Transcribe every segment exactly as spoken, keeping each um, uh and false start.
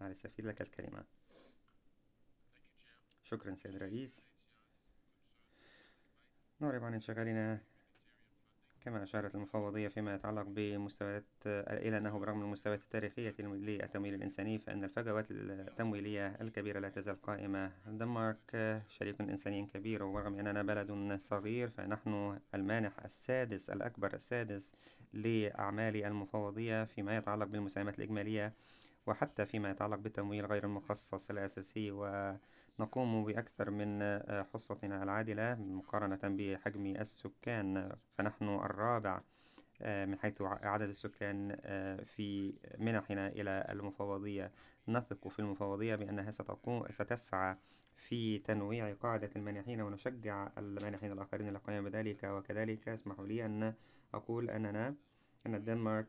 معالي السفير لك الكلمة. شكرا سيد الرئيس. نعرب عن انشغالنا كما أشارت المفوضية فيما يتعلق بمستويات إلى أنه برغم المستويات التاريخية للتمويل الإنساني فإن الفجوات التمويلية الكبيرة لا تزال قائمة. الدنمارك شريك إنساني كبير، ورغم أننا بلد صغير فنحن المانح السادس الأكبر السادس لأعمال المفوضية فيما يتعلق بالمساهمات الإجمالية وحتى فيما يتعلق بالتمويل غير المخصص الأساسي، ونقوم بأكثر من حصتنا العادلة مقارنة بحجم السكان، فنحن الرابع من حيث عدد السكان في منحنا إلى المفوضية. نثق في المفوضية بأنها ستقوم ستسعى في تنويع قاعدة المانحين، ونشجع المانحين الآخرين للقيام بذلك. وكذلك اسمحوا لي أن أقول أننا أن الدنمارك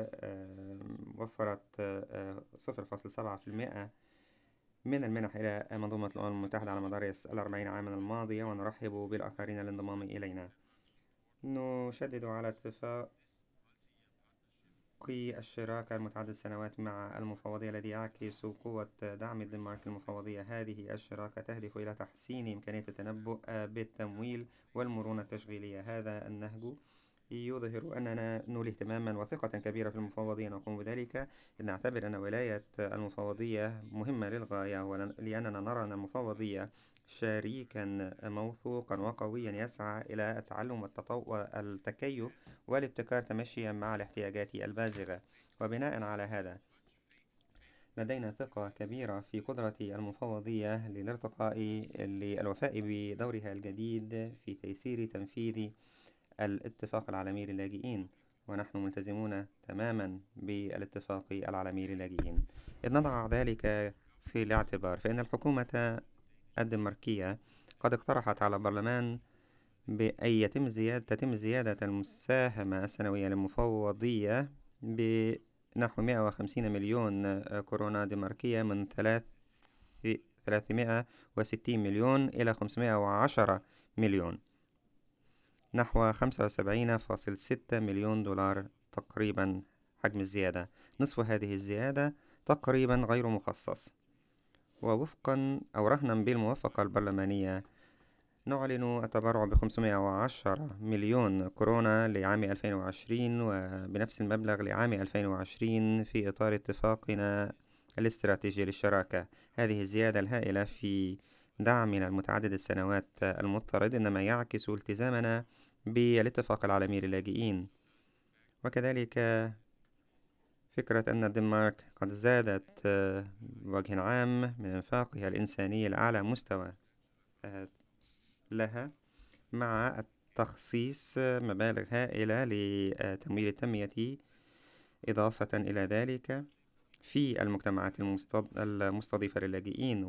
وفرت صفر فاصلة سبعة في المئة من المنح إلى منظومة الأمم المتحدة على مدار الأربعين عاما الماضية، ونرحب بالآخرين للانضمام إلينا. نشدد على اتفاق الشراكة المتعدد السنوات مع المفوضية الذي يعكس قوة دعم الدنمارك للمفوضية. هذه الشراكة تهدف إلى تحسين إمكانية التنبؤ بالتمويل والمرونة التشغيلية. هذا النهج يظهر أننا نولي اهتماما وثقة كبيرة في المفوضية. نقوم بذلك نعتبر أن ولاية المفوضية مهمة للغاية، لأننا نرى أن المفوضية شريكا موثوقا وقويا يسعى إلى التعلم والتكيف والابتكار تمشيا مع الاحتياجات البازغة. وبناء على هذا لدينا ثقة كبيرة في قدرة المفوضية للارتقاء للوفاء بدورها الجديد في تيسير تنفيذ الاتفاق العالمي للاجئين، ونحن ملتزمون تماما بالاتفاق العالمي للاجئين. إذ نضع ذلك في الاعتبار فإن الحكومة الدنماركية قد اقترحت على البرلمان بأن يتم زيادة تتم زيادة المساهمة السنوية للمفوضية بنحو مئة وخمسين مليون كورونا دنماركية من ثلاثمئة وستين مليون إلى خمسمئة وعشرة مليون، نحو خمسة وسبعين فاصلة ستة مليون دولار تقريبا حجم الزيادة. نصف هذه الزيادة تقريبا غير مخصص. ووفقا أو رهنا بالموافقة البرلمانية نعلن التبرع بخمسمئة وعشرة مليون كورونا لعام ألفين وعشرين وبنفس المبلغ لعام ألفين وعشرين في إطار اتفاقنا الاستراتيجي للشراكة. هذه الزيادة الهائلة في دعمنا المتعدد السنوات المضطرد إنما يعكس التزامنا بالاتفاق العالمي للاجئين، وكذلك فكرة أن الدنمارك قد زادت بوجه عام من إنفاقها الإنساني لأعلى مستوى لها، مع تخصيص مبالغ هائلة لتمويل التنمية. إضافة إلى ذلك في المجتمعات المستضيفة للاجئين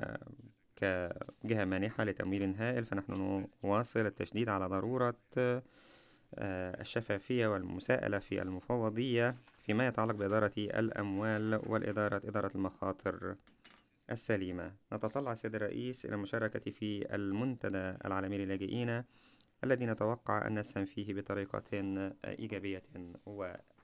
وكجهة مانحة لتمويل هائل، فنحن نواصل التشديد على ضرورة الشفافية والمساءلة في المفوضية فيما يتعلق بإدارة الأموال والإدارة إدارة المخاطر السليمة. نتطلع سيد الرئيس إلى المشاركة في المنتدى العالمي للاجئين الذي نتوقع أن نسهم فيه بطريقة إيجابية و